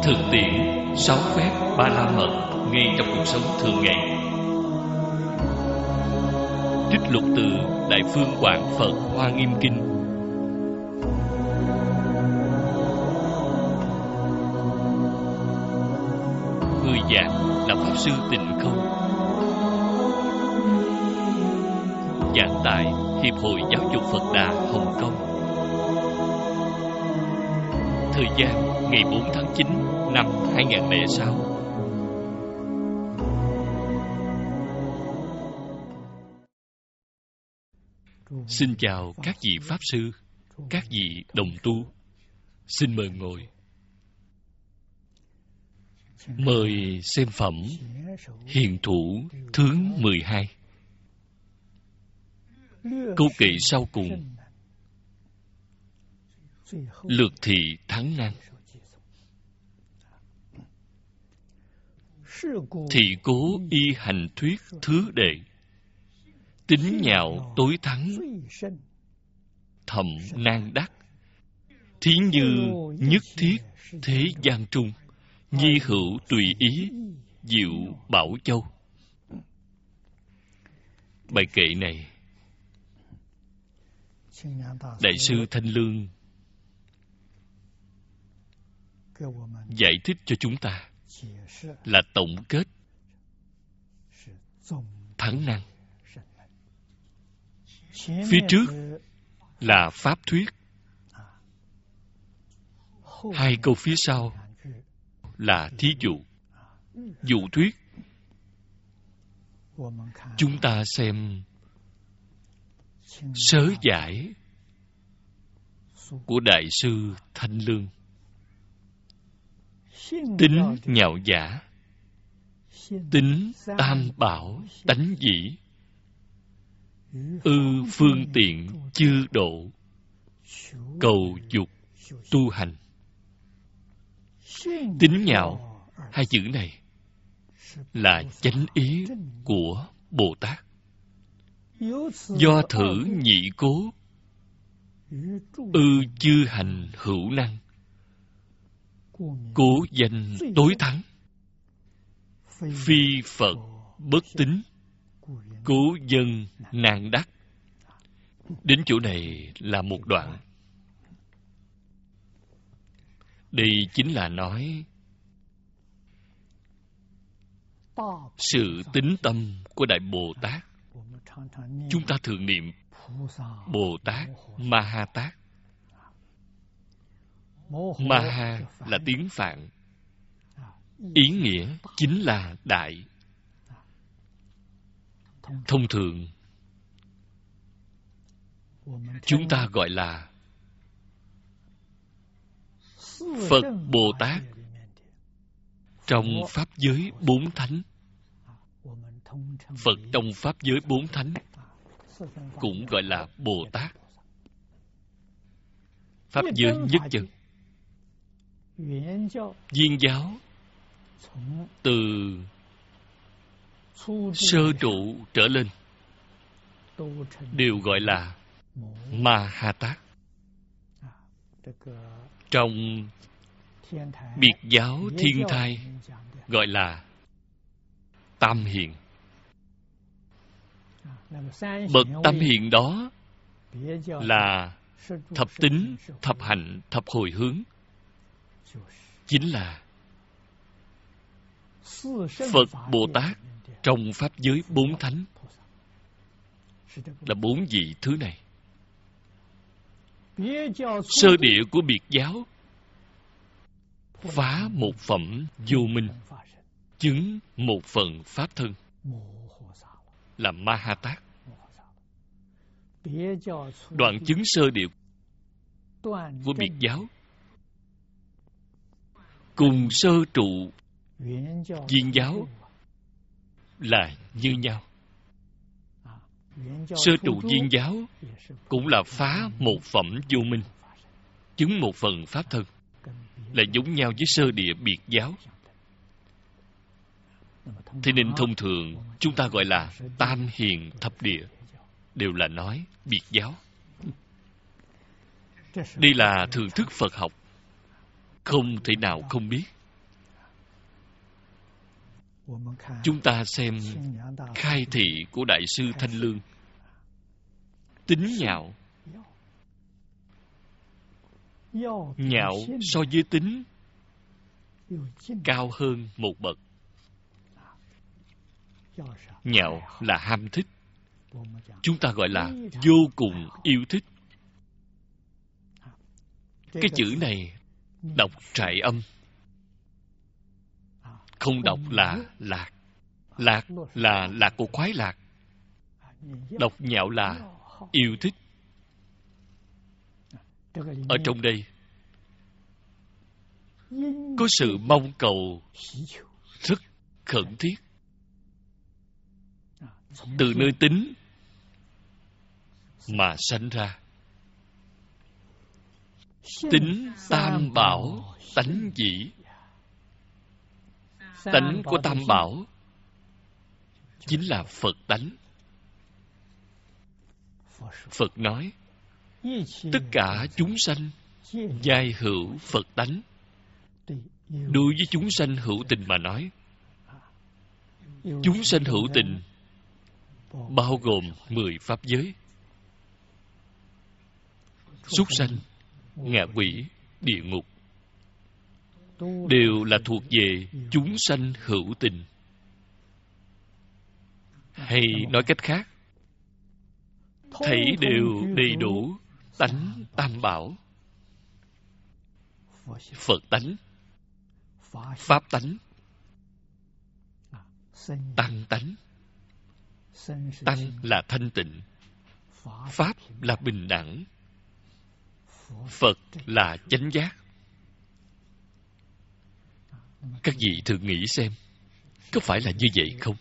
Thực tiễn 6 phép Ba La Mật ngay trong cuộc sống thường ngày. Trích lục từ Đại Phương Quảng Phật Hoa Nghiêm Kinh. Người giảng là Pháp Sư Tịnh Không, giảng tại Hiệp hội Giáo dục Phật Đà Hồng Kông. Thời gian ngày 4 tháng 9 năm 2006. Xin chào các vị Pháp Sư, các vị đồng tu. Xin mời ngồi. Mời xem phẩm Hiền Thủ thứ 12. Câu kệ sau cùng: lược thị thắng năng, thị cố y hành thuyết thứ đệ, tính nhạo tối thắng, thầm nan đắc, thí như nhất thiết thế gian trung, nhi hữu tùy ý, diệu bảo châu. Bài kệ này Đại sư Thanh Lương giải thích cho chúng ta là tổng kết thắng năng. Phía trước là pháp thuyết, hai câu phía sau là thí dụ, dụ thuyết. Chúng ta xem sớ giải của Đại sư Thanh Lương. Tính nhạo giả, tính tam bảo tánh dĩ, ư phương tiện chư độ, cầu dục tu hành. Tính nhạo, hai chữ này là chánh ý của Bồ Tát. Do thử nhị cố, ư chư hành hữu năng, cố danh tối thắng, phi Phật bất tín, cố dân nan đắc. Đến chỗ này là một đoạn. Đây chính là nói sự tín tâm của Đại Bồ Tát. Chúng ta thường niệm Bồ Tát Ma Ha Tát. Ma Ha là tiếng Phạn, ý nghĩa chính là đại. Thông thường chúng ta gọi là Phật Bồ Tát trong Pháp giới 4 thánh. Phật trong Pháp giới 4 thánh cũng gọi là Bồ Tát. Pháp giới nhất chân, Viên giáo từ sơ trụ trở lên đều gọi là Ma Ha Tát. Trong biệt giáo thiên thai gọi là Tam Hiền. Bậc Tam Hiền đó là thập tính, thập hạnh, thập hồi hướng, chính là Phật Bồ Tát trong Pháp giới 4 thánh, là 4 vị thứ này. Sơ địa của biệt giáo phá một phẩm vô minh, chứng một phần pháp thân, là Ma Ha Tát. Đoạn chứng sơ địa của biệt giáo cùng sơ trụ Viên giáo là như nhau. Sơ trụ Viên giáo cũng là phá một phẩm vô minh, chứng một phần pháp thân, là giống nhau với sơ địa biệt giáo. Thế nên thông thường chúng ta gọi là Tam Hiền thập địa, đều là nói biệt giáo. Đây là thưởng thức Phật học, không thể nào không biết. Chúng ta xem khai thị của Đại sư Thanh Lương. Tính nhạo, nhạo so với tính cao hơn một bậc. Nhạo là ham thích, chúng ta gọi là vô cùng yêu thích. Cái chữ này đọc trại âm, không đọc là lạc. Lạc là lạc của khoái lạc. Đọc nhạo là yêu thích. Ở trong đây có sự mong cầu rất khẩn thiết. Từ nơi tính mà sanh ra. Tính tam bảo tánh dĩ. Tánh của tam bảo chính là Phật tánh. Phật nói tất cả chúng sanh giai hữu Phật tánh. Đối với chúng sanh hữu tình mà nói, chúng sanh hữu tình bao gồm 10 pháp giới: súc sanh, ngạ quỷ, địa ngục, đều là thuộc về chúng sanh hữu tình. Hay nói cách khác, thảy đều đầy đủ tánh tam bảo: Phật tánh, Pháp tánh, Tăng tánh. Tăng là thanh tịnh, Pháp là bình đẳng, Phật là chánh giác. Các vị thử nghĩ xem, có phải là như vậy không?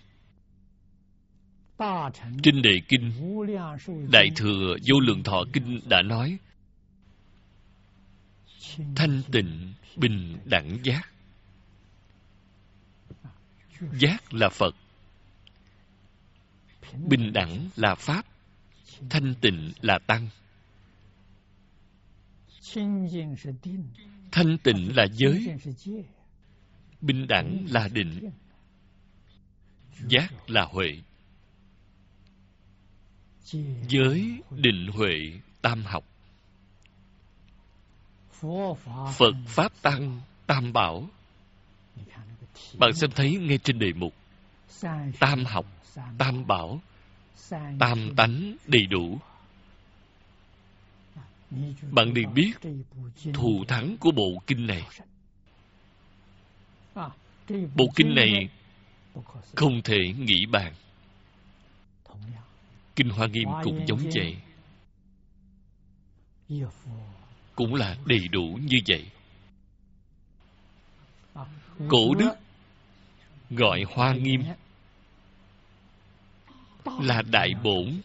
Trên Đề Kinh, Đại Thừa Vô Lượng Thọ Kinh đã nói thanh tịnh bình đẳng giác. Giác là Phật, bình đẳng là Pháp, thanh tịnh là Tăng. Thanh tịnh là giới, bình đẳng là định, giác là huệ. Giới, định, huệ, tam học. Phật, Pháp, Tăng, tam bảo. Bạn xem thấy ngay trên đề mục: tam học, tam bảo, tam tánh đầy đủ. Bạn liền biết thù thắng của bộ kinh này. Bộ kinh này không thể nghĩ bàn. Kinh Hoa Nghiêm cũng giống vậy, cũng là đầy đủ như vậy. Cổ đức gọi Hoa Nghiêm là đại bổn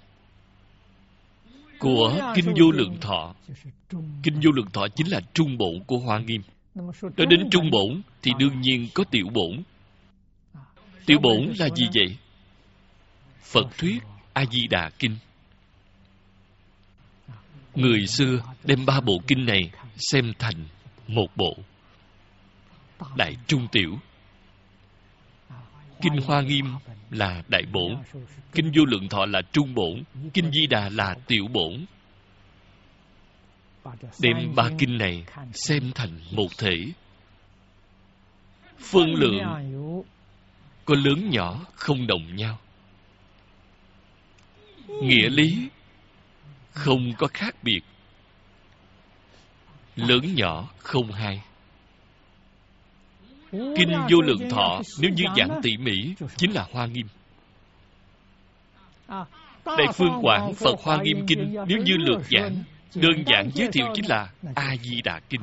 của Kinh Vô Lượng Thọ. Kinh Vô Lượng Thọ chính là trung bổn của Hoa Nghiêm. Nói đến trung bổn thì đương nhiên có tiểu bổn. Tiểu bổn là gì vậy? Phật thuyết A Di Đà Kinh. Người xưa đem 3 bộ kinh này xem thành một bộ, đại trung tiểu. Kinh Hoa Nghiêm là đại bổn, Kinh Vô Lượng Thọ là trung bổn, Kinh Di Đà là tiểu bổn. Đem 3 kinh này xem thành một thể. Phân lượng có lớn nhỏ không đồng nhau, nghĩa lý không có khác biệt, lớn nhỏ không hai. Kinh Vô Lượng Thọ nếu như giảng tỉ mỉ chính là Hoa Nghiêm. Đại Phương Quảng Phật Hoa Nghiêm Kinh nếu như lược giảng, đơn giản giới thiệu chính là A Di Đà Kinh.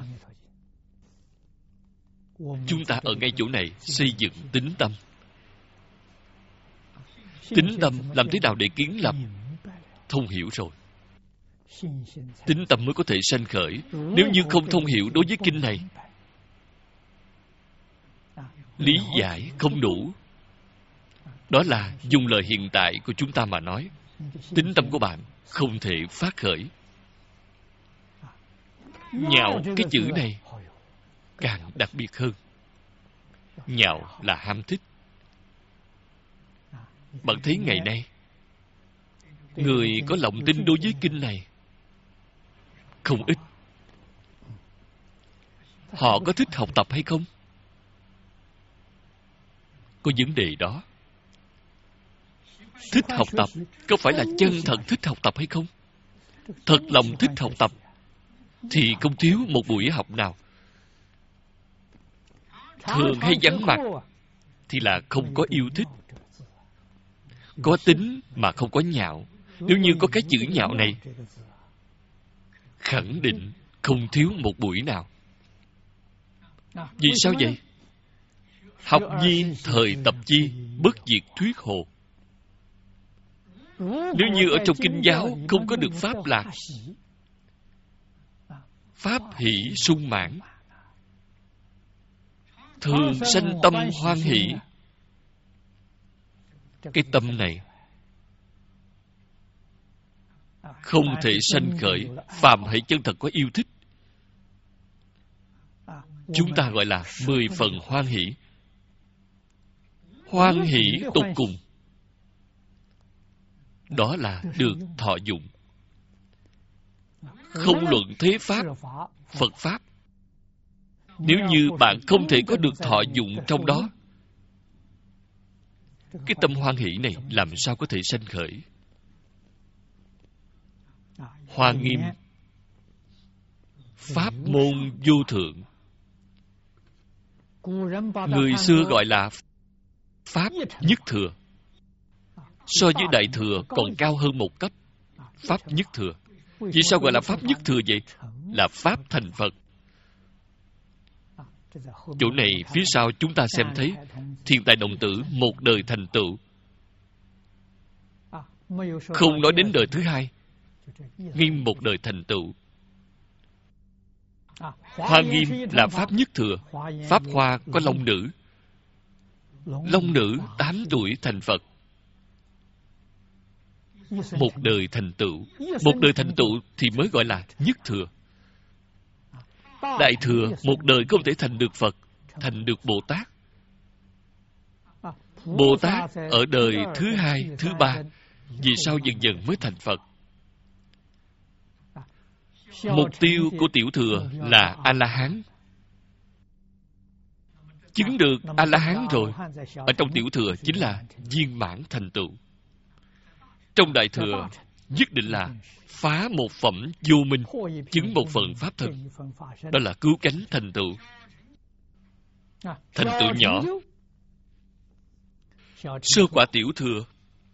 Chúng ta ở ngay chỗ này xây dựng tín tâm. Tín tâm làm thế nào để kiến lập? Thông hiểu rồi, tín tâm mới có thể sanh khởi. Nếu như không thông hiểu đối với kinh này, lý giải không đủ, đó là dùng lời hiện tại của chúng ta mà nói, tín tâm của bạn không thể phát khởi. Nhạo cái chữ này càng đặc biệt hơn. Nhạo là ham thích. Bạn thấy ngày nay, người có lòng tin đối với kinh này không ít. Họ có thích học tập hay không? Có vấn đề đó. Thích học tập có phải là chân thật thích học tập hay không? Thật lòng thích học tập thì không thiếu một buổi học nào. Thường hay vắng mặt thì là không có yêu thích. Có tính mà không có nhạo. Nếu như có cái chữ nhạo này, khẳng định không thiếu một buổi nào. Vì sao vậy? Học nhi thời tập chi, bất diệt thuyết hồ. Nếu như ở trong kinh giáo không có được pháp lạc, pháp hỷ sung mãn, thường sanh tâm hoan hỷ, cái tâm này không thể sanh khởi phàm hỷ chân thật có yêu thích. Chúng ta gọi là 10 phần hoan hỷ. Hoan hỷ tột cùng, đó là được thọ dụng. Không luận thế pháp, Phật pháp, nếu như bạn không thể có được thọ dụng trong đó, cái tâm hoan hỷ này làm sao có thể sanh khởi? Hoa Nghiêm, pháp môn vô thượng. Người xưa gọi là pháp nhất thừa. So với đại thừa còn cao hơn một cấp. Pháp nhất thừa. Vì sao gọi là pháp nhất thừa vậy? Là pháp thành Phật. Chỗ này phía sau chúng ta xem thấy Thiên Tài Đồng Tử một đời thành tựu. Không nói đến đời thứ hai, ngay một đời thành tựu. Hoa Nghiêm là pháp nhất thừa. Pháp Hoa có long nữ. Long nữ 8 tuổi thành Phật. Một đời thành tựu. Một đời thành tựu thì mới gọi là nhất thừa. Đại thừa một đời không thể thành được Phật, thành được Bồ Tát. Bồ Tát ở đời thứ hai, thứ ba, vì sao dần dần mới thành Phật? Mục tiêu của tiểu thừa là A-la-hán. Chứng được A-la-hán rồi, ở trong tiểu thừa chính là viên mãn thành tựu. Trong đại thừa nhất định là phá một phẩm vô minh, chứng một phần pháp thân. Đó là cứu cánh thành tựu. Thành tựu nhỏ. Sơ quả tiểu thừa,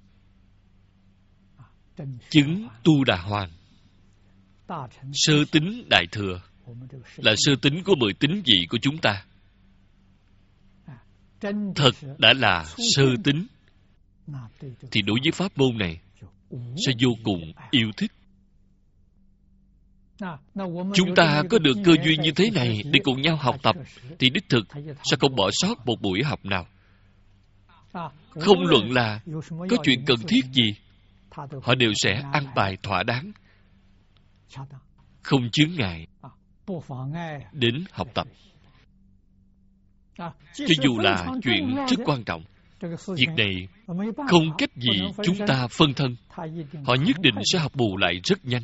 chứng tu đà hoàng. Sơ tính đại thừa là sơ tính của 10 tính vị của chúng ta. Thật đã là sơ tính, thì đối với pháp môn này sẽ vô cùng yêu thích. Chúng ta có được cơ duyên như thế này để cùng nhau học tập, thì đích thực sẽ không bỏ sót một buổi học nào. Không luận là có chuyện cần thiết gì, họ đều sẽ an bài thỏa đáng, không chướng ngại đến học tập. Cho dù là chuyện rất quan trọng, việc này không cách gì chúng ta phân thân, họ nhất định sẽ học bù lại rất nhanh.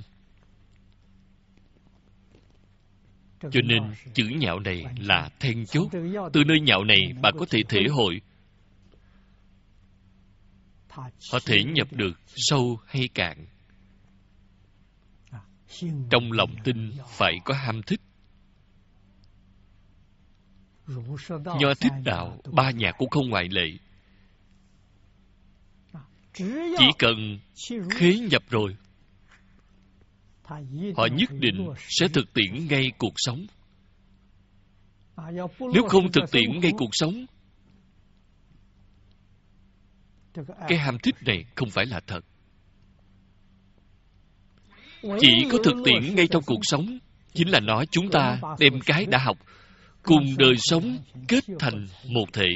Cho nên chữ nhạo này là then chốt. Từ nơi nhạo này bạn có thể thể hội họ thể nhập được sâu hay cạn. Trong lòng tin phải có ham thích. Nho Thích Đạo 3 nhà cũng không ngoại lệ. Chỉ cần khế nhập rồi, họ nhất định sẽ thực tiễn ngay cuộc sống. Nếu không thực tiễn ngay cuộc sống, cái ham thích này không phải là thật. Chỉ có thực tiễn ngay trong cuộc sống, chính là nói chúng ta đem cái đã học cùng đời sống kết thành một thể,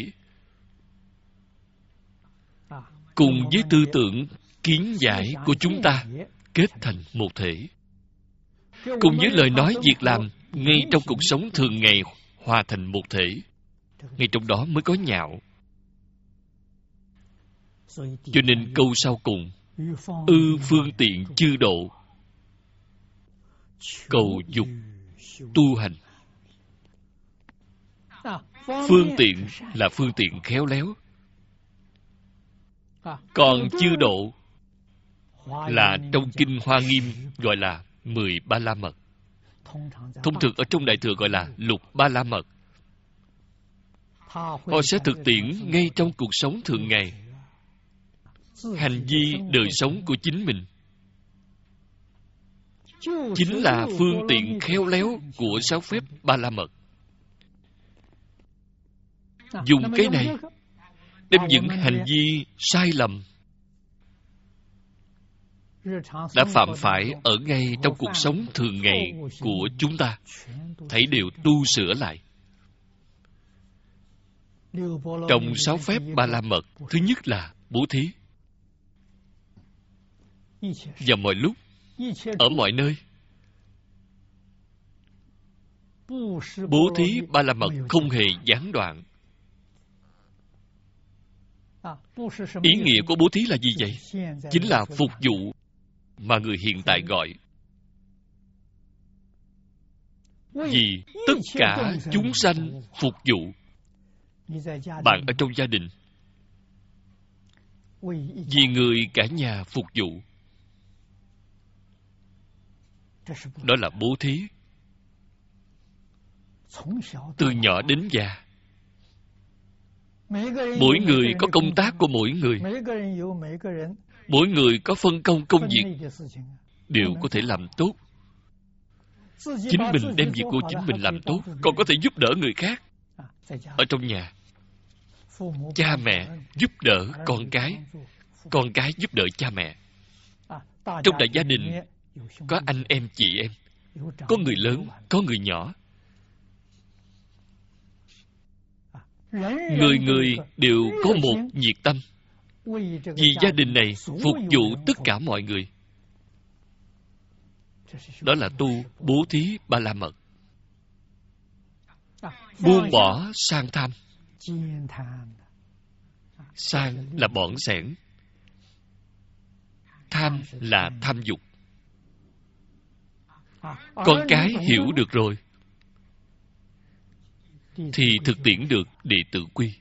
cùng với tư tưởng kiến giải của chúng ta kết thành một thể, cùng với lời nói việc làm ngay trong cuộc sống thường ngày hòa thành một thể. Ngay trong đó mới có nhạo. Cho nên câu sau cùng, ư phương tiện chư độ, cầu dục tu hành. Phương tiện là phương tiện khéo léo, còn chư độ là trong kinh Hoa Nghiêm gọi là 10 Ba La Mật. Thông thường ở trong Đại Thừa gọi là Lục Ba La Mật. Họ sẽ thực tiễn ngay trong cuộc sống thường ngày, hành vi đời sống của chính mình. Chính là phương tiện khéo léo của 6 phép Ba La Mật. Dùng cái này đem những hành vi sai lầm đã phạm phải ở ngay trong cuộc sống thường ngày của chúng ta, thấy đều tu sửa lại. Trong 6 phép Ba La Mật, thứ nhất là bố thí. Vào mọi lúc, ở mọi nơi, bố thí Ba La Mật không hề gián đoạn. Ý nghĩa của bố thí là gì vậy? Chính là phục vụ mà người hiện tại gọi. Vì tất cả chúng sanh phục vụ. Bạn ở trong gia đình, vì người cả nhà phục vụ. Đó là bố thí. Từ nhỏ đến già, mỗi người có công tác của mỗi người. Mỗi người có phân công công việc, đều có thể làm tốt. Chính mình đem việc của chính mình làm tốt, còn có thể giúp đỡ người khác. Ở trong nhà, cha mẹ giúp đỡ con cái giúp đỡ cha mẹ. Trong đại gia đình, có anh em chị em, có người lớn, có người nhỏ. Người người đều có một nhiệt tâm, vì gia đình này phục vụ tất cả mọi người. Đó là tu bố thí Ba La Mật. Buông bỏ sang tham. Sang là bỏng sẻn, tham là tham dục. Con cái hiểu được rồi thì thực tiễn được đệ tử quy.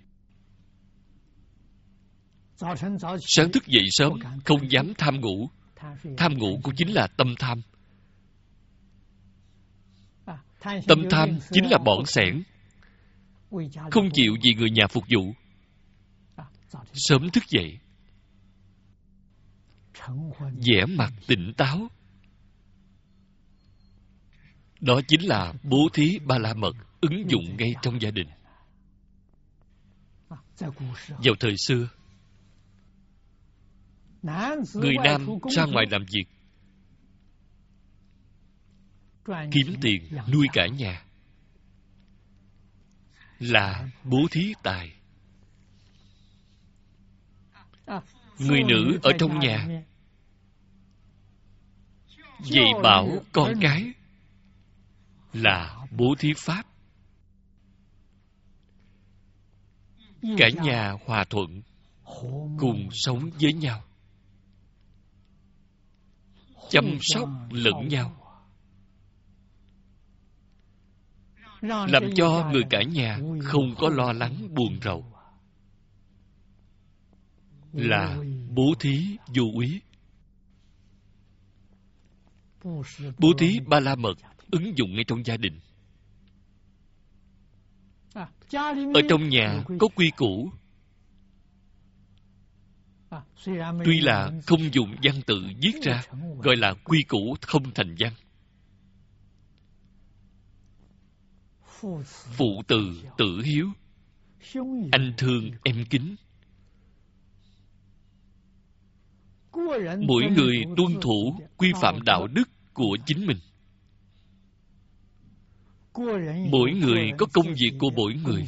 Sáng thức dậy sớm, không dám tham ngủ. Tham ngủ cũng chính là tâm tham. Tâm tham chính là bỏng sẻn, không chịu vì người nhà phục vụ. Sớm thức dậy, vẻ mặt tỉnh táo. Đó chính là bố thí Ba La Mật ứng dụng ngay trong gia đình. Vào thời xưa, người nam ra ngoài làm việc, kiếm tiền nuôi cả nhà, là bố thí tài. Người nữ ở trong nhà dạy bảo con cái, là bố thí pháp. Cả nhà hòa thuận, cùng sống với nhau, chăm sóc lẫn nhau, làm cho người cả nhà không có lo lắng buồn rầu, là bố thí vô úy. Bố thí Ba La Mật ứng dụng ngay trong gia đình. Ở trong nhà có quy củ, tuy là không dùng văn tự viết ra, gọi là quy củ không thành văn. Phụ từ tử hiếu, anh thương em kính. Mỗi người tuân thủ quy phạm đạo đức của chính mình. Mỗi người có công việc của mỗi người.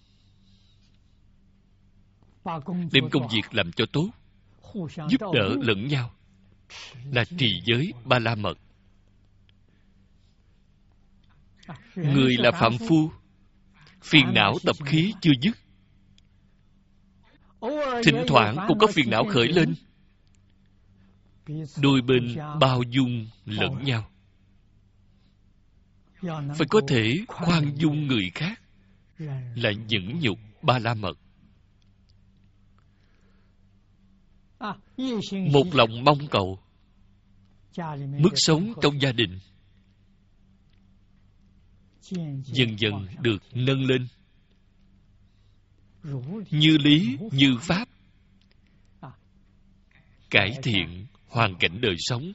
Đem công việc làm cho tốt, giúp đỡ lẫn nhau, là trì giới Ba La Mật. Người là phạm phu, phiền não tập khí chưa dứt, thỉnh thoảng cũng có phiền não khởi lên. Đôi bên bao dung lẫn nhau, phải có thể khoan dung người khác, là nhẫn nhục ba la mật. Một lòng mong cầu mức sống trong gia đình dần dần được nâng lên, như lý như pháp, cải thiện hoàn cảnh đời sống,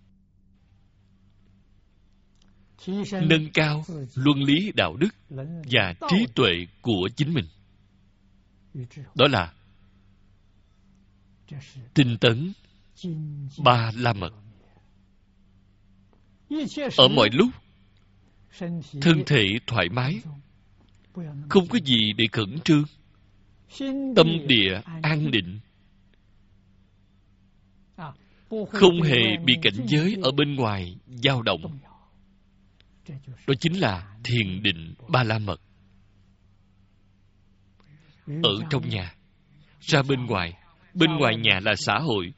nâng cao luân lý đạo đức và trí tuệ của chính mình. Đó là tinh tấn ba la mật. Ở mọi lúc thân thể thoải mái, không có gì để khẩn trương, tâm địa an định, không hề bị cảnh giới ở bên ngoài dao động. Đó chính là thiền định ba la mật. Ở trong nhà, ra bên ngoài nhà là xã hội.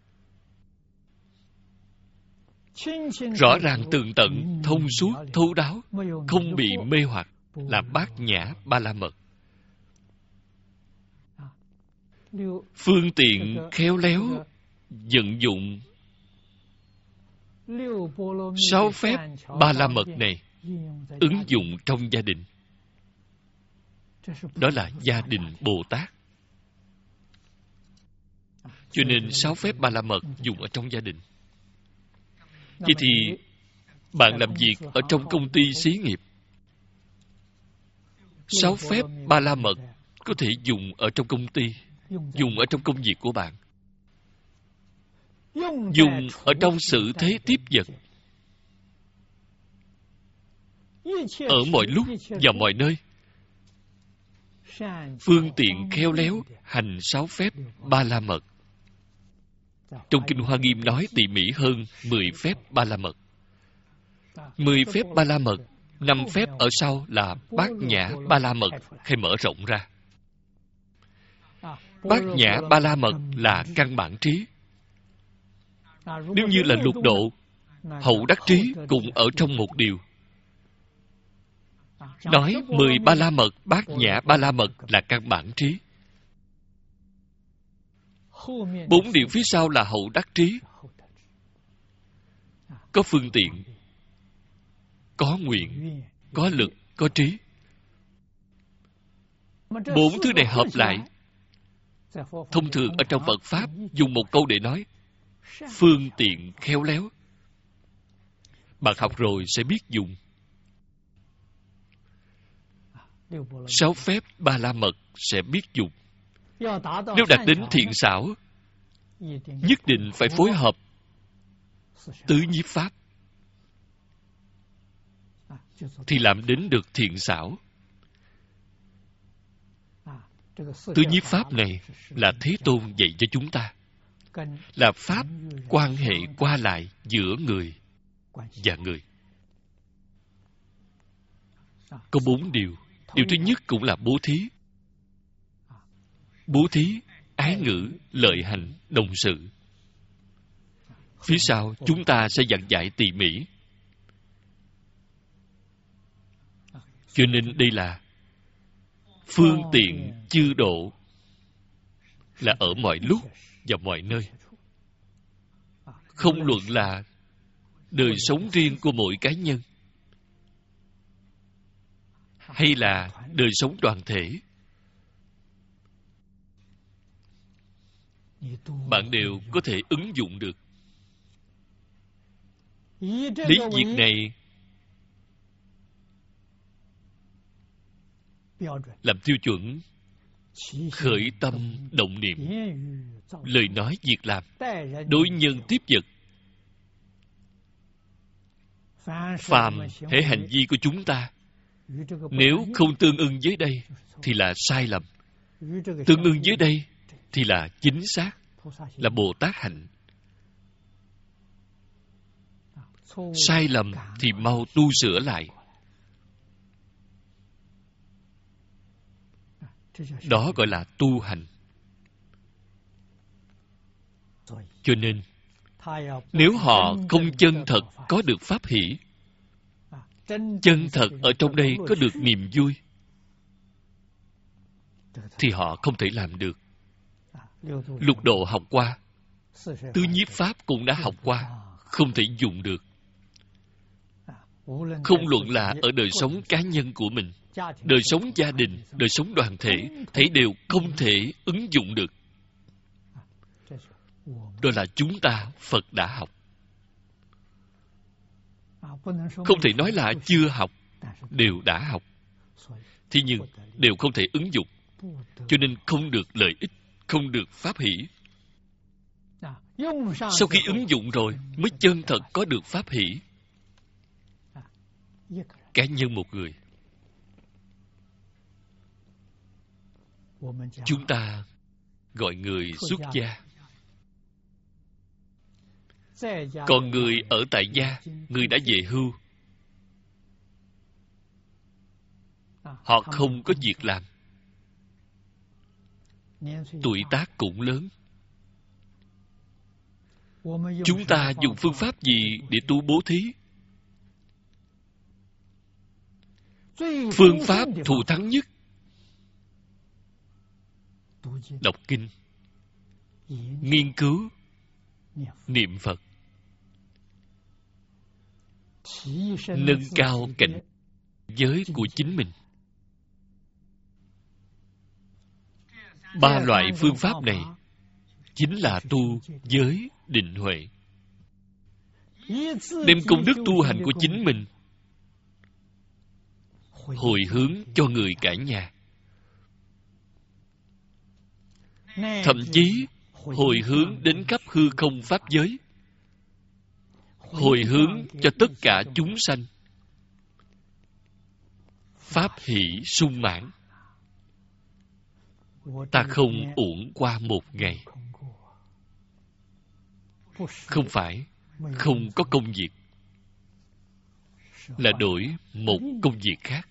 Rõ ràng tường tận, thông suốt, thấu đáo, không bị mê hoặc, là bát nhã ba la mật. Phương tiện khéo léo vận dụng 6 phép ba la mật này, ứng dụng trong gia đình. Đó là gia đình Bồ Tát. Cho nên 6 phép ba la mật dùng ở trong gia đình. Vậy thì bạn làm việc ở trong công ty xí nghiệp, 6 phép ba la mật có thể dùng ở trong công ty, dùng ở trong công việc của bạn, dùng ở trong sự thế tiếp vật, ở mọi lúc và mọi nơi. Phương tiện khéo léo hành 6 phép ba la mật. Trong Kinh Hoa Nghiêm nói tỉ mỉ hơn 10 phép ba la mật. 10 phép ba la mật, 5 phép ở sau là bát nhã ba la mật khai mở rộng ra. Bát nhã ba la mật là căn bản trí. Nếu như là lục độ, hậu đắc trí cũng ở trong một điều. Nói 10 ba la mật, bát nhã ba la mật là căn bản trí. 4 điều phía sau là hậu đắc trí. Có phương tiện, có nguyện, có lực, có trí. 4 thứ này hợp lại. Thông thường ở trong Phật Pháp dùng một câu để nói phương tiện khéo léo. Bạn học rồi sẽ biết dùng. 6 phép ba la mật sẽ biết dùng. Nếu đạt đến thiện xảo, nhất định phải phối hợp tứ nhiếp pháp thì làm đến được thiện xảo. Tứ nhiếp pháp này là Thế Tôn dạy cho chúng ta, là pháp quan hệ qua lại giữa người và người. Có 4 điều. Điều thứ nhất cũng là bố thí. Bố thí, ái ngữ, lợi hành, đồng sự. Phía sau chúng ta sẽ dặn dạy tỉ mỉ. Cho nên đây là phương tiện chư độ, là ở mọi lúc và mọi nơi. Không luận là đời sống riêng của mỗi cá nhân hay là đời sống đoàn thể, bạn đều có thể ứng dụng được. Lấy việc này làm tiêu chuẩn, khởi tâm động niệm, lời nói việc làm, đối nhân tiếp vật. Phàm hệ hành vi của chúng ta, nếu không tương ưng với đây thì là sai lầm, tương ưng với đây thì là chính xác, là Bồ Tát hạnh. Sai lầm thì mau tu sửa lại. Đó gọi là tu hành. Cho nên, nếu họ không chân thật có được pháp hỷ, chân thật ở trong đây có được niềm vui, thì họ không thể làm được. Lục độ học qua, tứ nhiếp pháp cũng đã học qua, không thể dùng được. Không luận là ở đời sống cá nhân của mình, đời sống gia đình, đời sống đoàn thể, thấy đều không thể ứng dụng được. Đó là chúng ta Phật đã học. Không thể nói là chưa học, đều đã học. Thế nhưng đều không thể ứng dụng, cho nên không được lợi ích, không được pháp hỷ. Sau khi ứng dụng rồi mới chân thật có được pháp hỷ. Cá nhân một người, chúng ta gọi người xuất gia. Còn người ở tại gia, người đã về hưu, họ không có việc làm, tuổi tác cũng lớn. Chúng ta dùng phương pháp gì để tu bố thí? Phương pháp thù thắng nhất: đọc kinh, nghiên cứu, niệm Phật, nâng cao cảnh giới của chính mình. Ba loại phương pháp này chính là tu giới định huệ. Đem công đức tu hành của chính mình hồi hướng cho người cả nhà. Thậm chí hồi hướng đến khắp hư không pháp giới, hồi hướng cho tất cả chúng sanh. Pháp hỷ sung mãn. Ta không uổng qua một ngày. Không phải không có công việc, là đổi một công việc khác.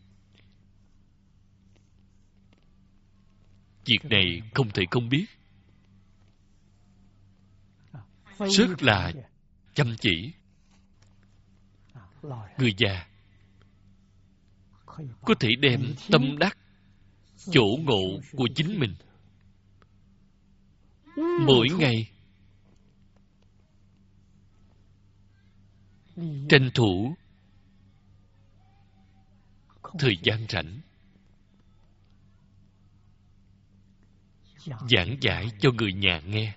Việc này không thể không biết. Rất là chăm chỉ. Người già có thể đem tâm đắc, chỗ ngộ của chính mình mỗi ngày tranh thủ thời gian rảnh giảng giải cho người nhà nghe.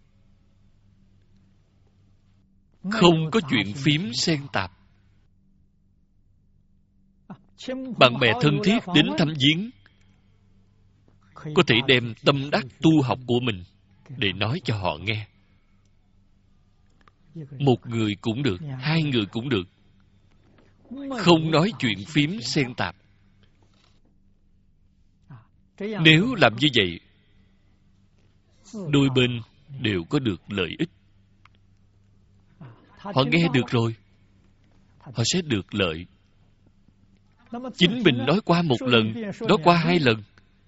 Không có chuyện phím xen tạp. Bạn bè thân thiết đến thăm viếng, có thể đem tâm đắc tu học của mình để nói cho họ nghe. Một người cũng được, hai người cũng được. Không nói chuyện phím xen tạp. Nếu làm như vậy, đôi bên đều có được lợi ích. Họ nghe được rồi, họ sẽ được lợi. Chính mình nói qua một lần, nói qua hai lần.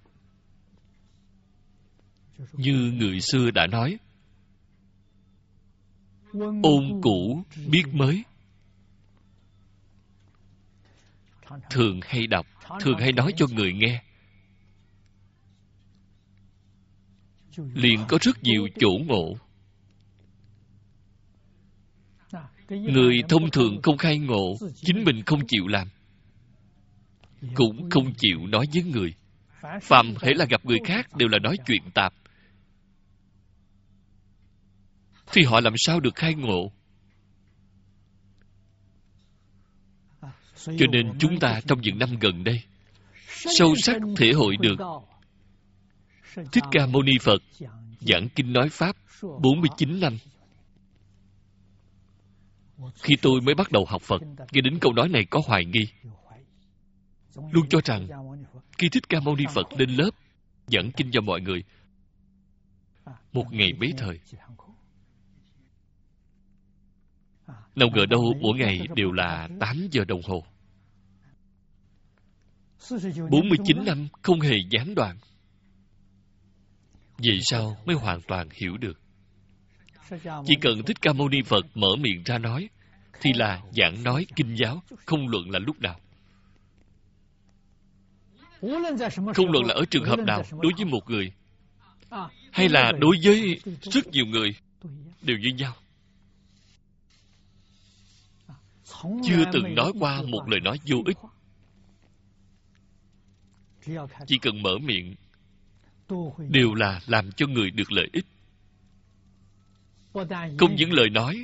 Như người xưa đã nói, ôn cũ biết mới. Thường hay đọc, thường hay nói cho người nghe, liền có rất nhiều chỗ ngộ. Người thông thường không khai ngộ, chính mình không chịu làm, cũng không chịu nói với người. Phàm hễ là gặp người khác đều là nói chuyện tạp, thì họ làm sao được khai ngộ? Cho nên chúng ta trong những năm gần đây sâu sắc thể hội được Thích Ca Mâu Ni Phật giảng kinh nói Pháp 49 năm. Khi tôi mới bắt đầu học Phật, nghe đến câu nói này có hoài nghi. Luôn cho rằng khi Thích Ca Mâu Ni Phật lên lớp giảng kinh cho mọi người, một ngày mấy thời. Nào ngờ đâu mỗi ngày đều là 8 giờ đồng hồ. 49 năm không hề gián đoạn. Vậy sao mới hoàn toàn hiểu được? Chỉ cần Thích Ca Mâu Ni Phật mở miệng ra nói, thì là giảng nói kinh giáo, không luận là lúc nào. Không luận là ở trường hợp nào, đối với một người, hay là đối với rất nhiều người, đều như nhau. Chưa từng nói qua một lời nói vô ích. Chỉ cần mở miệng, đều là làm cho người được lợi ích. Không những lời nói,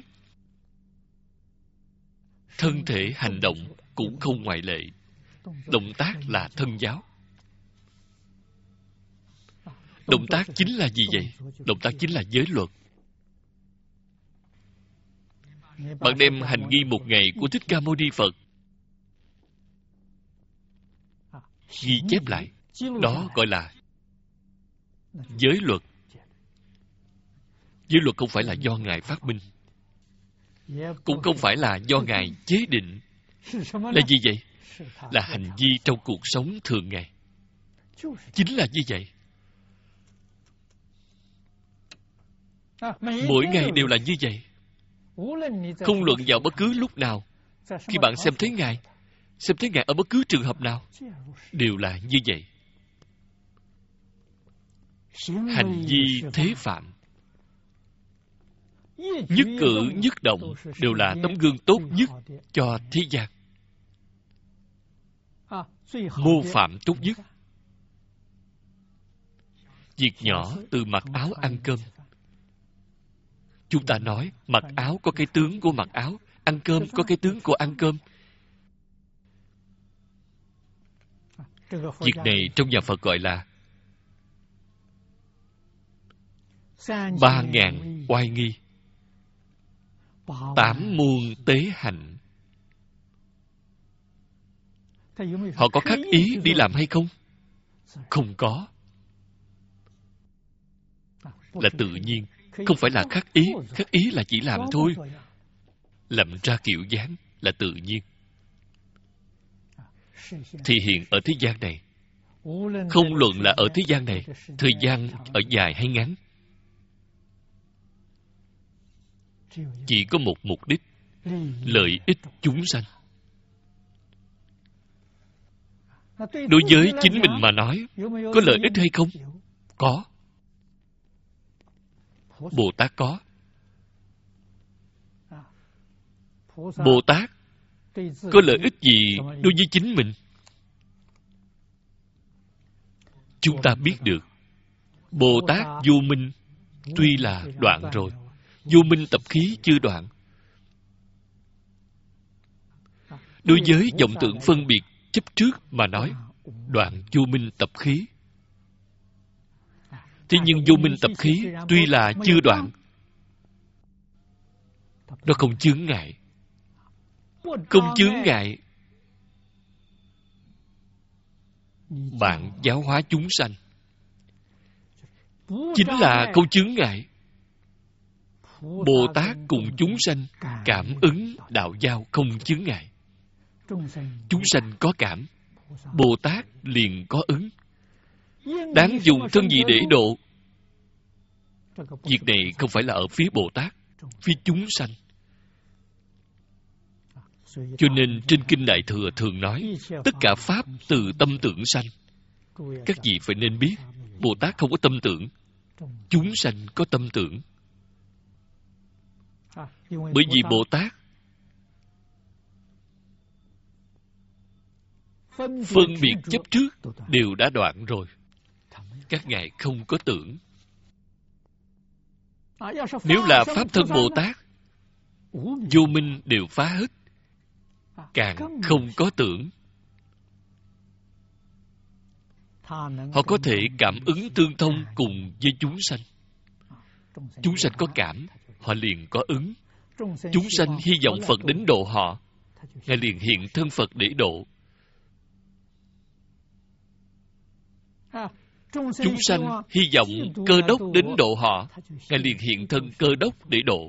thân thể hành động cũng không ngoại lệ. Động tác là thân giáo. Động tác chính là gì vậy? Động tác chính là giới luật. Bạn đem hành nghi một ngày của Thích Ca Mâu Ni Phật ghi chép lại, đó gọi là giới luật. Giới luật không phải là do Ngài phát minh, cũng không phải là do Ngài chế định. Là gì vậy? Là hành vi trong cuộc sống thường ngày. Chính là như vậy. Mỗi ngày đều là như vậy. Không luận vào bất cứ lúc nào, khi bạn xem thấy Ngài ở bất cứ trường hợp nào, đều là như vậy. Hành vi thế phạm, nhất cử nhất động đều là tấm gương tốt nhất cho thế gian. Mô phạm tốt nhất. Việc nhỏ từ mặc áo ăn cơm. Chúng ta nói mặc áo có cái tướng của mặc áo, ăn cơm có cái tướng của ăn cơm. Việc này trong nhà Phật gọi là 3.000 oai nghi, 8 muôn tế hạnh. Họ có khắc ý đi làm hay không? Không có. Là tự nhiên, không phải là khắc ý. Khắc ý là chỉ làm thôi. Làm ra kiểu dáng là tự nhiên. Thì hiện ở thế gian này, không luận là ở thế gian này, thời gian ở dài hay ngắn, chỉ có một mục đích, lợi ích chúng sanh. Đối với chính mình mà nói, có lợi ích hay không? Có. Bồ Tát có. Bồ Tát có lợi ích gì đối với chính mình? Chúng ta biết được, Bồ Tát vô minh tuy là đoạn rồi, vô minh tập khí chưa đoạn. Đối với vọng tưởng phân biệt chấp trước mà nói, đoạn vô minh tập khí. Thế nhưng vô minh tập khí tuy là chưa đoạn, nó không chướng ngại. Không chướng ngại, bạn giáo hóa chúng sanh. Chính là không chướng ngại. Bồ Tát cùng chúng sanh cảm ứng đạo giao không chướng ngại. Chúng sanh có cảm, Bồ Tát liền có ứng. Đáng dùng thân gì để độ? Việc này không phải là ở phía Bồ Tát, phía chúng sanh. Cho nên trên Kinh Đại Thừa thường nói, tất cả Pháp từ tâm tưởng sanh. Các vị phải nên biết, Bồ Tát không có tâm tưởng, chúng sanh có tâm tưởng. Bởi vì Bồ Tát phân biệt chấp trước đều đã đoạn rồi. Các ngài không có tưởng. Nếu là Pháp thân Bồ Tát, vô minh đều phá hết, càng không có tưởng. Họ có thể cảm ứng tương thông cùng với chúng sanh. Chúng sanh có cảm, họ liền có ứng. Chúng sanh hy vọng Phật đến độ họ, Ngài liền hiện thân Phật để độ. Chúng sanh hy vọng Cơ Đốc đến độ họ, Ngài liền hiện thân Cơ Đốc để độ.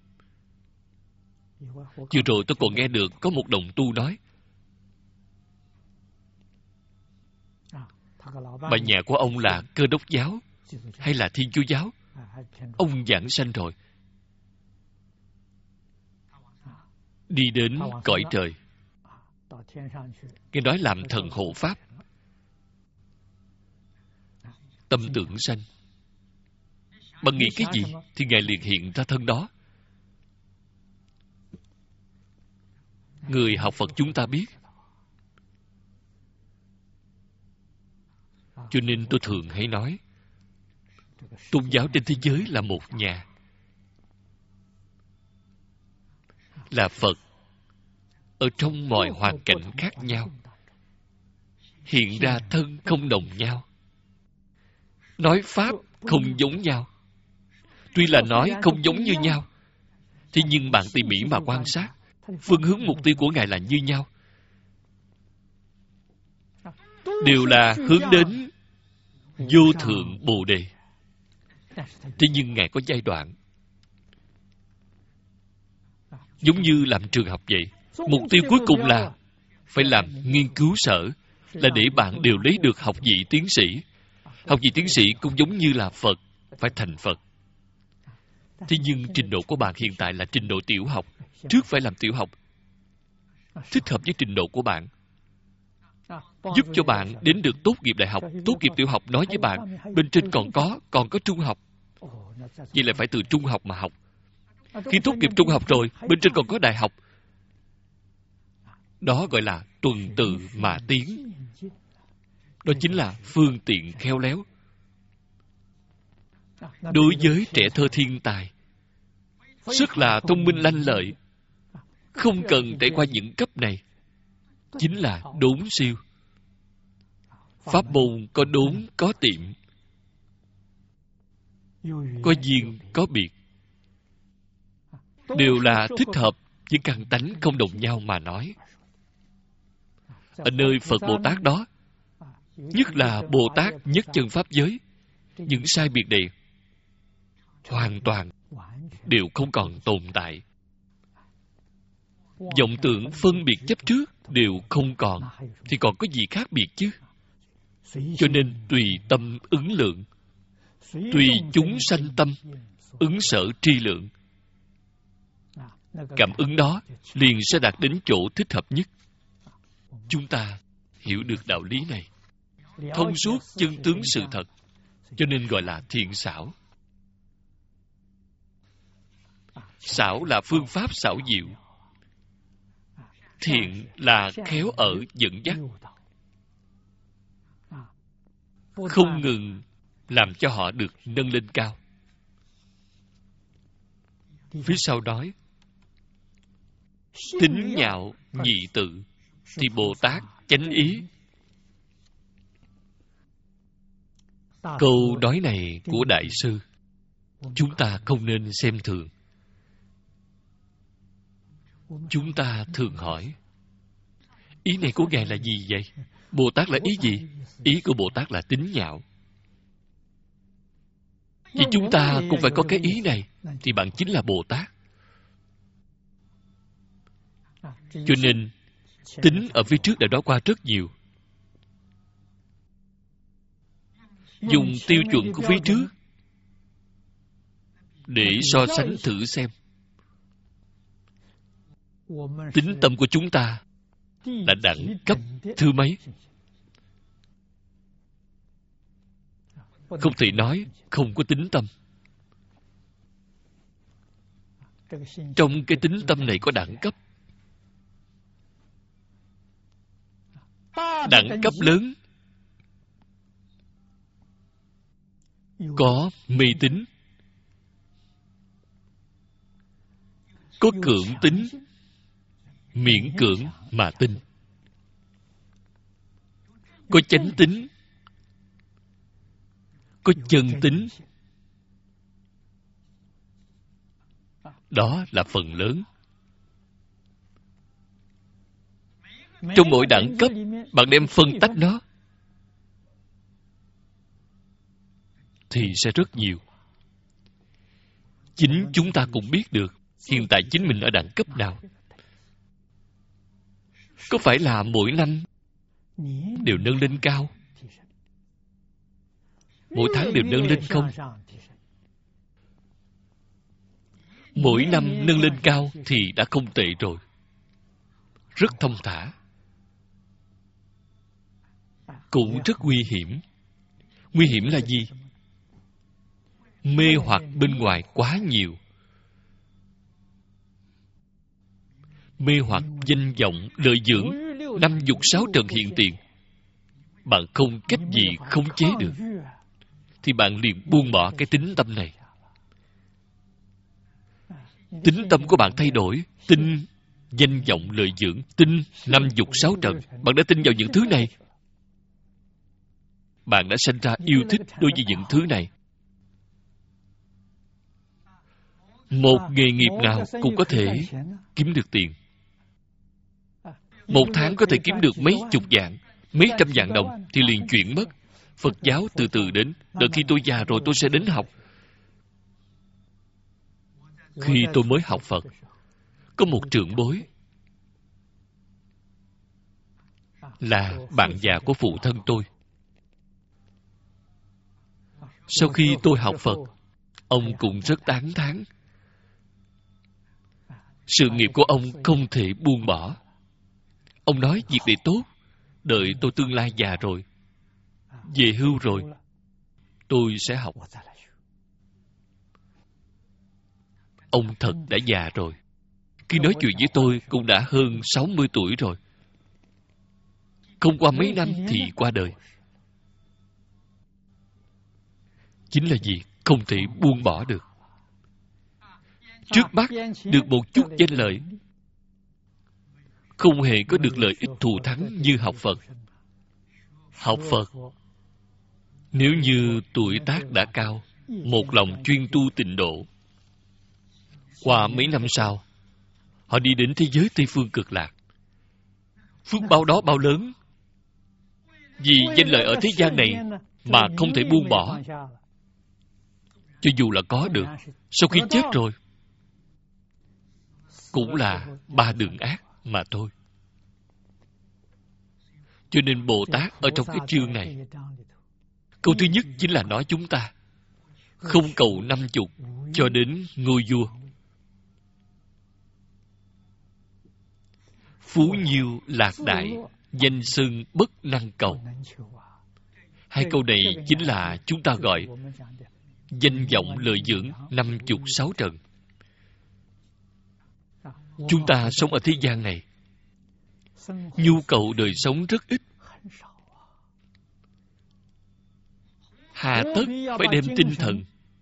Vừa rồi tôi còn nghe được có một đồng tu nói, bà nhà của ông là Cơ Đốc giáo hay là Thiên Chúa giáo. Ông giảng sanh rồi, đi đến cõi trời. Cái nói làm thần hộ pháp. Tâm tưởng sanh. Bạn nghĩ cái gì thì Ngài liền hiện ra thân đó. Người học Phật chúng ta biết. Cho nên tôi thường hay nói, tôn giáo trên thế giới là một nhà. Là Phật ở trong mọi hoàn cảnh khác nhau, hiện ra thân không đồng nhau, nói pháp không giống nhau. Tuy là nói không giống như nhau, thế nhưng bạn tỉ mỉ mà quan sát, phương hướng mục tiêu của Ngài là như nhau. Đều là hướng đến vô thượng Bồ Đề. Thế nhưng Ngài có giai đoạn. Giống như làm trường học vậy. Mục tiêu cuối cùng là phải làm nghiên cứu sở, là để bạn đều lấy được học vị tiến sĩ. Học vị tiến sĩ cũng giống như là Phật, phải thành Phật. Thế nhưng trình độ của bạn hiện tại là trình độ tiểu học. Trước phải làm tiểu học, thích hợp với trình độ của bạn, giúp cho bạn đến được tốt nghiệp đại học. Tốt nghiệp tiểu học nói với bạn, bên trên còn có trung học. Vậy lại phải từ trung học mà học. Khi tốt nghiệp trung học rồi, bên trên còn có đại học. Đó gọi là tuần tự mà tiến. Đó chính là phương tiện khéo léo. Đối với trẻ thơ thiên tài, rất là thông minh lanh lợi, không cần trải qua những cấp này, chính là đốn siêu. Pháp môn có đốn, có tiệm, có duyên, có biệt, đều là thích hợp với căn tánh không đồng nhau mà nói. Ở nơi Phật Bồ Tát đó, nhất là Bồ Tát nhất chân pháp giới, những sai biệt này hoàn toàn đều không còn tồn tại. Vọng tưởng phân biệt chấp trước đều không còn, thì còn có gì khác biệt chứ? Cho nên tùy tâm ứng lượng, tùy chúng sanh tâm, ứng sở tri lượng. Cảm ứng đó liền sẽ đạt đến chỗ thích hợp nhất. Chúng ta hiểu được đạo lý này, thông suốt chân tướng sự thật, cho nên gọi là thiện xảo. Xảo là phương pháp xảo diệu. Thiện là khéo ở dẫn dắt, không ngừng làm cho họ được nâng lên cao. Phía sau nói, tính nhạo nhị tự, thì Bồ Tát chánh ý. Câu nói này của Đại sư, chúng ta không nên xem thường. Chúng ta thường hỏi, ý này của Ngài là gì vậy? Bồ Tát là ý gì? Ý của Bồ Tát là tính nhạo. Vì chúng ta cũng phải có cái ý này, thì bạn chính là Bồ Tát. Cho nên, tính ở phía trước đã nói qua rất nhiều. Dùng tiêu chuẩn của phía trước để so sánh thử xem. Tính tâm của chúng ta là đẳng cấp thứ mấy? Không thể nói không có tính tâm. Trong cái tính tâm này có đẳng cấp. Đẳng cấp lớn có mê tín, có cưỡng tín, miễn cưỡng mà tin, có chánh tín, có chân tín. Đó là phần lớn. Trong mỗi đẳng cấp, bạn đem phân tách nó thì sẽ rất nhiều. Chính chúng ta cũng biết được hiện tại chính mình ở đẳng cấp nào. Có phải là mỗi năm đều nâng lên cao, mỗi tháng đều nâng lên không? Mỗi năm nâng lên cao thì đã không tệ rồi. rất thông thả, cũng rất nguy hiểm. Nguy hiểm là gì? Mê hoặc bên ngoài quá nhiều. Mê hoặc danh vọng, lợi dưỡng, 56 trần hiện tiền. Bạn không cách gì khống chế được, thì bạn liền buông bỏ cái tính tâm này. Tính tâm của bạn thay đổi, tin danh vọng lợi dưỡng, tin 56 trần. Bạn đã tin vào những thứ này, bạn đã sinh ra yêu thích đối với những thứ này. Một nghề nghiệp nào cũng có thể kiếm được tiền. Một tháng có thể kiếm được mấy chục vạn, mấy trăm vạn đồng thì liền chuyển mất. Phật giáo từ từ đến. Đợi khi tôi già rồi tôi sẽ đến học. Khi tôi mới học Phật, có một trưởng bối là bạn già của phụ thân tôi. Sau khi tôi học Phật, ông cũng rất tán thán. Sự nghiệp của ông không thể buông bỏ. Ông nói việc này tốt. Đợi tôi tương lai già rồi, về hưu rồi, tôi sẽ học. Ông thật đã già rồi. Khi nói chuyện với tôi cũng đã hơn 60 tuổi rồi. Không qua mấy năm thì qua đời. Chính là gì? Không thể buông bỏ được. Trước mắt được một chút danh lợi, không hề có được lợi ích thù thắng như học Phật. Học Phật, nếu như tuổi tác đã cao, một lòng chuyên tu tịnh độ, qua mấy năm sau, họ đi đến thế giới Tây Phương Cực Lạc. Phước báo đó bao lớn! Vì danh lợi ở thế gian này mà không thể buông bỏ. Cho dù là có được, sau khi chết rồi, cũng là 3 đường ác mà thôi. Cho nên Bồ Tát ở trong cái chương này, câu thứ nhất chính là nói chúng ta không cầu 50 cho đến ngôi vua. Phú nhiêu lạc đại, danh xưng bất năng cầu. Hai câu này chính là chúng ta gọi danh vọng lợi dưỡng 56 trần. Chúng ta sống ở thế gian này, nhu cầu đời sống rất ít. Hà tất phải đem tinh thần,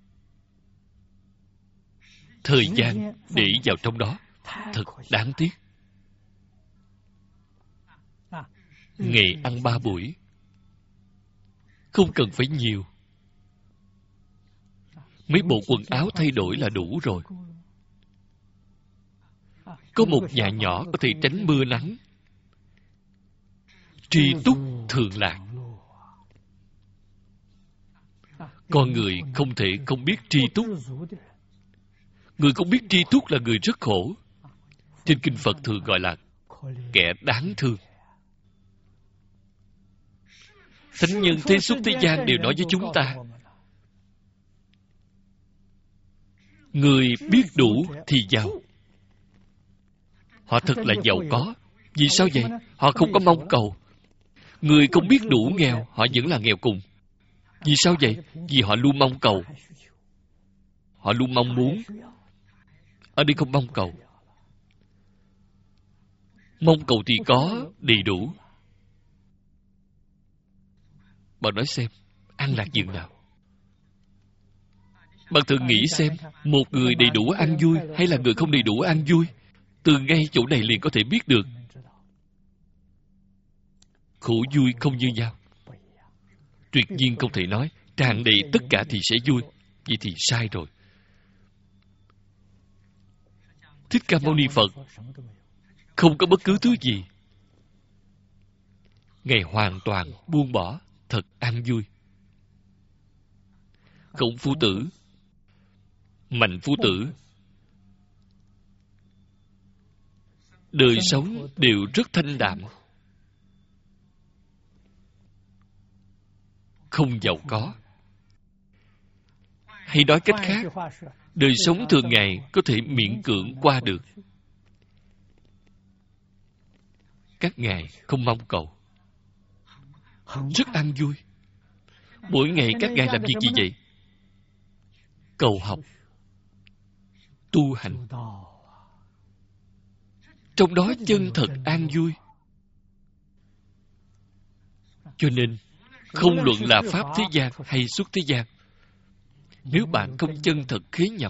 thời gian để vào trong đó. Thật đáng tiếc. Ngày ăn 3 buổi, không cần phải nhiều. Mấy bộ quần áo thay đổi là đủ rồi. Có một nhà nhỏ có thể tránh mưa nắng. Tri túc thường lạc. Con người không thể không biết tri túc. Người không biết tri túc là người rất khổ. Trên kinh Phật thường gọi là kẻ đáng thương. Thánh nhân thế xuất thế gian đều nói với chúng ta, người biết đủ thì giàu. Họ thật là giàu có. Vì sao vậy? Họ không có mong cầu. Người không biết đủ nghèo, họ vẫn là nghèo cùng. Vì sao vậy? Vì họ luôn mong cầu. Họ luôn mong muốn. Ở đây không mong cầu. Mong cầu thì có đầy đủ. Bạn nói xem, an lạc dường nào? Bạn thử nghĩ xem, một người đầy đủ an vui hay là người không đầy đủ an vui? Từ ngay chỗ này liền có thể biết được. Khổ vui không như nhau. Tuyệt nhiên không thể nói tràn đầy tất cả thì sẽ vui. Vậy thì sai rồi. Thích Ca Mâu Ni Phật không có bất cứ thứ gì. Ngài hoàn toàn buông bỏ, thật an vui. Khổng Phu Tử, Mạnh Phu Tử, đời sống đều rất thanh đạm, không giàu có. Hay nói cách khác, đời sống thường ngày có thể miễn cưỡng qua được. các ngài không mong cầu, rất an vui. Mỗi ngày các ngài làm việc gì vậy? Cầu học, tu hành. Trong đó chân thật an vui. Cho nên không luận là pháp thế gian hay xuất thế gian, nếu bạn không chân thật khế nhập,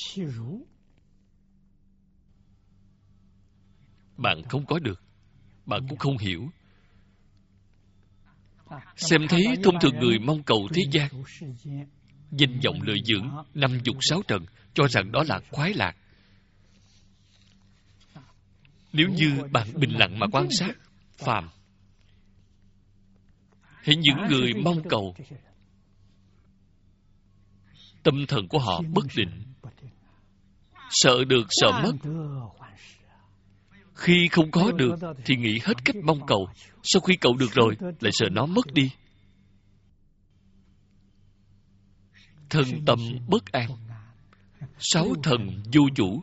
bạn không có được, bạn cũng không hiểu. Xem thấy thông thường người mong cầu thế gian, danh vọng lợi dưỡng, 50 sáu trần, cho rằng đó là khoái lạc. Nếu như bạn bình lặng mà quan sát phàm, hãy những người mong cầu, tâm thần của họ bất định, sợ được sợ mất. Khi không có được thì nghĩ hết cách mong cầu, sau khi cầu được rồi lại sợ nó mất đi. Thân tâm bất an, 6 thần vô chủ.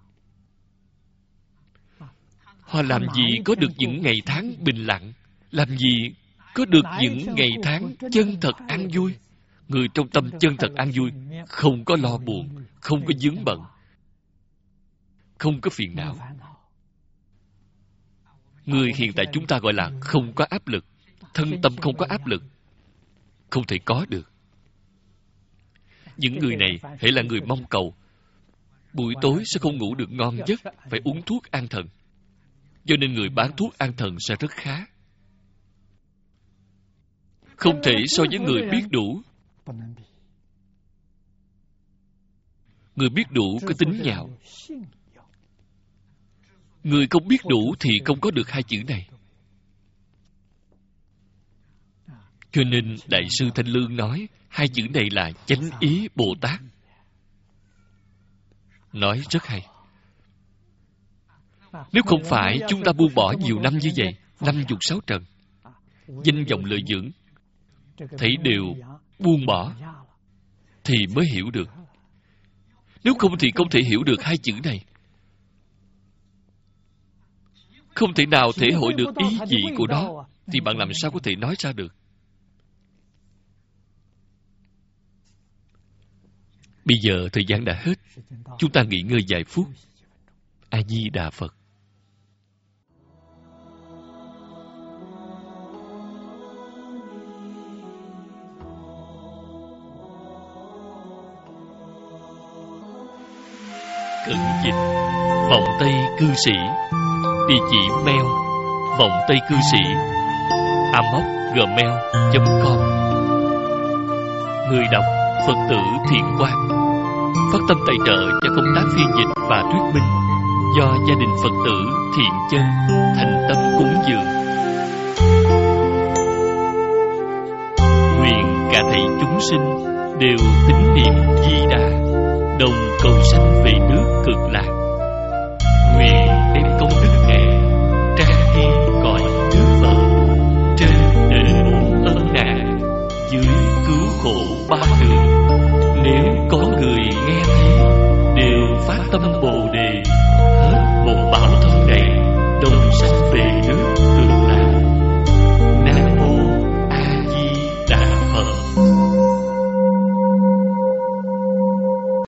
Họ làm gì có được những ngày tháng bình lặng, làm gì có được những ngày tháng chân thật an vui. Người trong tâm chân thật an vui, không có lo buồn, không có vướng bận, không có phiền não. Người hiện tại chúng ta gọi là không có áp lực. Thân tâm không có áp lực, không thể có được. Những người này hãy là người mong cầu, buổi tối sẽ không ngủ được ngon giấc, phải uống thuốc an thần. Cho nên người bán thuốc an thần sẽ rất khá. Không thể so với người biết đủ. Người biết đủ có tính nhạo. Người không biết đủ thì không có được 2 chữ này. Cho nên Đại sư Thanh Lương nói 2 chữ này là chánh ý Bồ Tát. Nói rất hay. Nếu không phải chúng ta buông bỏ nhiều năm như vậy, 50 sáu trần, danh vọng lợi dưỡng, thấy đều buông bỏ, thì mới hiểu được. Nếu không thì không thể hiểu được 2 chữ này. Không thể nào thể hội được ý vị của nó, thì bạn làm sao có thể nói ra được? Bây giờ thời gian đã hết, chúng ta nghỉ ngơi vài phút. A Di Đà Phật. Cận dịch vọng tây cư sĩ. Địa chỉ mail vọng tây cư sĩ amos@gmail.com. Người đọc Phật tử Thiện Quang. Phát tâm tài trợ cho công tác phiên dịch và thuyết minh do gia đình Phật tử Thiện Chân thành tâm cúng dường. Nguyện cả thảy chúng sinh đều tín niệm Di Đà, đồng cầu sanh về nước Cực Lạc. Nguyện đem công đức này trang nghiêm cõi nước Phật, trên đền bù ân nạn, dưới cứu khổ 3 đường. Nếu có người nghe thấy đều phát tâm Bồ Đề, hết một báo thân này đồng sanh